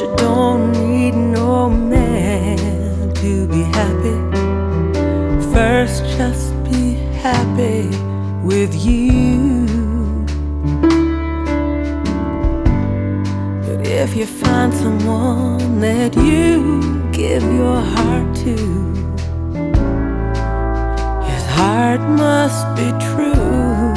you don't need no man to be happy. First, just be happy with you. But if you find someone that you give your heart to, his heart must be true.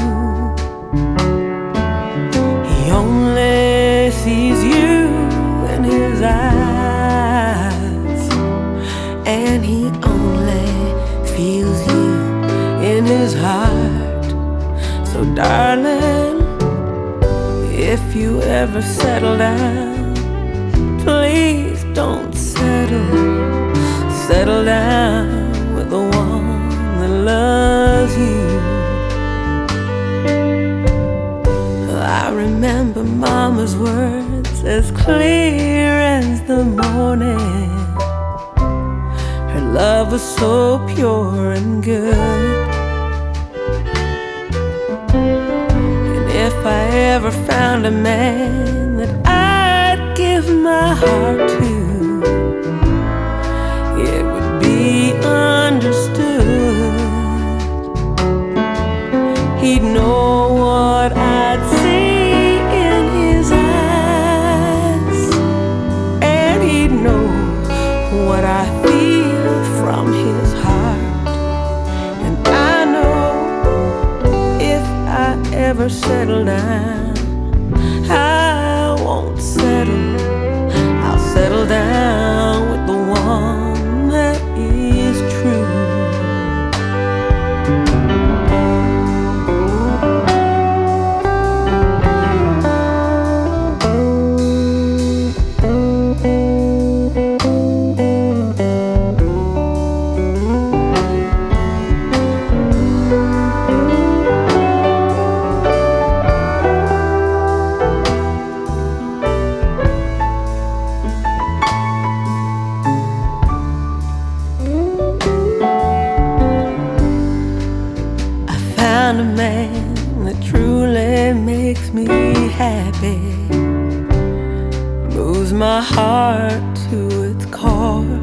He only sees you in his eyes, and he only feels you in his heart. So darling, if you ever settle down, please don't settle down with the one that loves you. I remember Mama's words as clear as the morning. Her love was so pure and good. And if I ever found a man that I'd give my heart to, it would be understood. He'd know what I'd see in his eyes, and he'd know what I feel from his heart. And I know if I ever settle down, I won't settle. I'll settle down with the one that is true. A man that truly makes me happy, moves my heart to its core.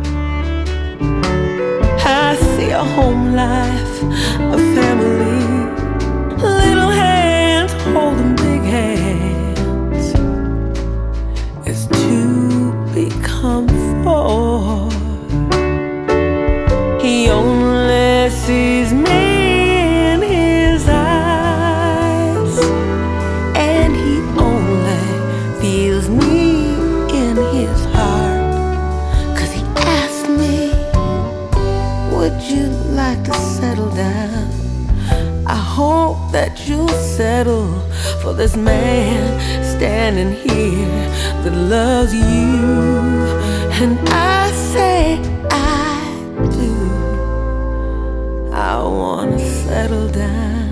I see a home life, a family, little hands holding big hands. It's two become four. He only sees me, feels me in his heart. 'Cause he asked me, would you like to settle down? I hope that you'll settle for this man standing here that loves you. And I say I do. I wanna settle down.